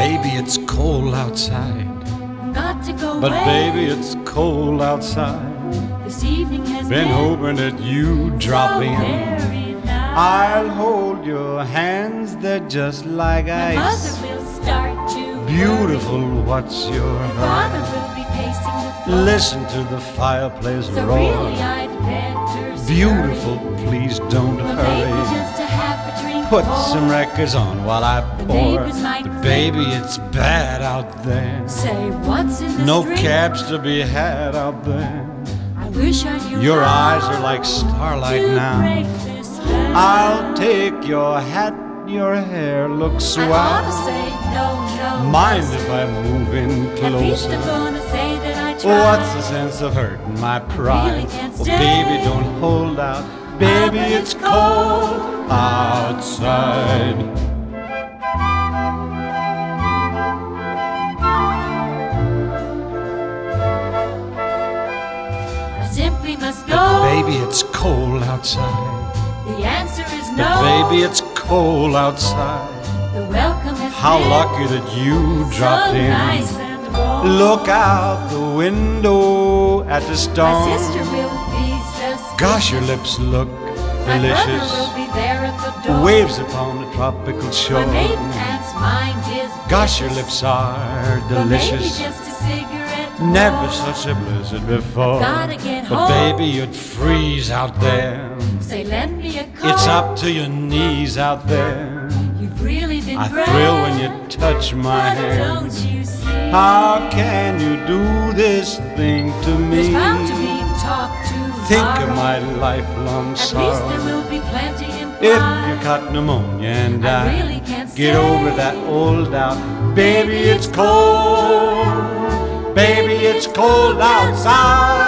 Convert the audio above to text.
baby, it's cold outside. Got to go But away. baby, it's cold outside. This evening has Been hoping that you drop so in. very nice. I'll hold your hands, they're just like My ice. mother will start to Beautiful, what's your worry. hurry? Father will be pacing the floor. Listen to the fireplace So roar. really I'd better Beautiful, please don't Well, maybe hurry. just to have a drink Put more. some records on while I The pour. neighbors might But baby, it's bad out there. say, what's in this No drink? cabs to be had out there. I wish I knew Your how eyes are like starlight to now. break this spell. I'll take your hat, your hair looks I ought to swell. say no, no. Mind if I move in At least I'm closer? gonna say that I tried. What's the sense of hurting my pride? Really can't Oh, stay. baby, don't hold out. Baby, but it's it's cold outside. I simply must go. Baby, it's cold outside. The answer is But no. baby, it's cold outside. The welcome has How been lucky that you so dropped in. nice and warm. Look out the window at the My storm. sister will be suspicious. Gosh, your lips look My brother delicious. will be there at the door. Waves upon the tropical My shore. maiden aunt's mind is Gosh, your vicious. lips are But maybe delicious. just a cigarette Never more. such a blizzard before. Gotta get But home. baby, you'd freeze out there. Say, lend me a coat. It's up to your knees out there. You've really been I grand. thrill when you touch my But hand. don't you see? How can you do this thing to There's me? bound to be talk Think tomorrow. of my lifelong At least there sorrow. will be plenty implied. If you got pneumonia and I die, really can't get stay. over that old doubt. Baby, it's cold. Baby, it's cold outside.